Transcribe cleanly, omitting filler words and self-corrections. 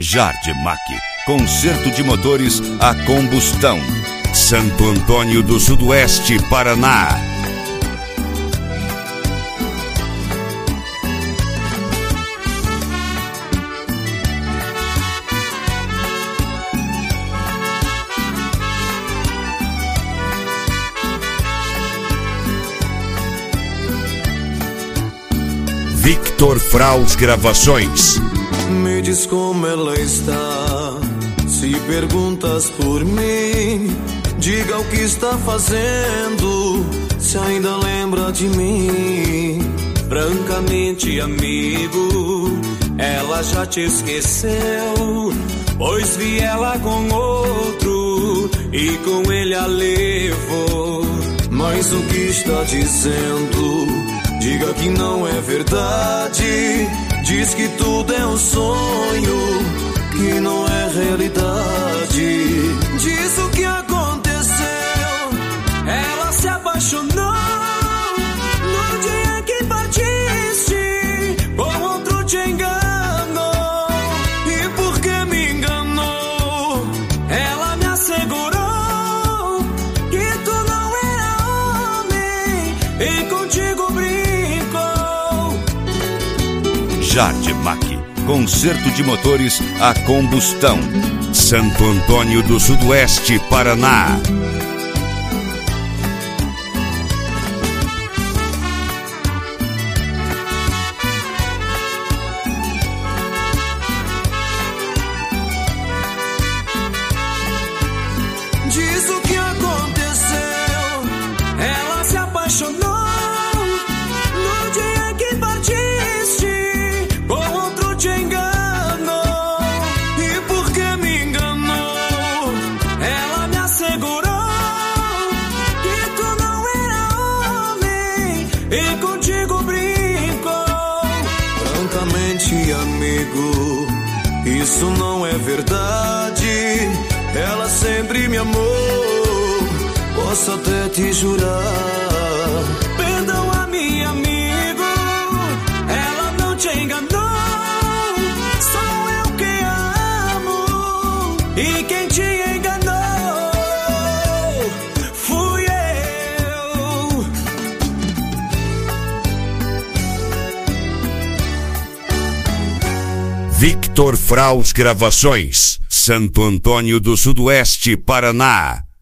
Jardemac, conserto de motores a combustão. Santo Antônio do Sudoeste, Paraná. Victor Fraus Gravações. Me diz como ela está, se perguntas por mim, diga o que está fazendo, se ainda lembra de mim. Francamente, amigo, ela já te esqueceu, pois vi ela com outro e com ele a levou. Mas o que está dizendo? Diga que não é verdade. Diz que tudo é um sonho, que não é realidade. Diz o que aconteceu. Ela se apaixonou no dia que partiste, com outro te enganou. E porque me enganou, ela me assegurou que tu não era homem e contigo brincou. Jardemac, conserto de motores a combustão. Santo Antônio do Sudoeste, Paraná. Diz o que aconteceu. Ela se apaixonou no dia que partiste, com outro te enganou. E porque me enganou, ela me assegurou que tu não era homem e contigo brincou. Francamente, amigo, isso não é verdade. Ela sempre me amou, posso até te jurar. Perdoa-me, amigo, ela não te enganou. Sou eu que a amo, e quem te enganou fui eu. Victor Fraus Gravações. Santo Antônio do Sudoeste, Paraná.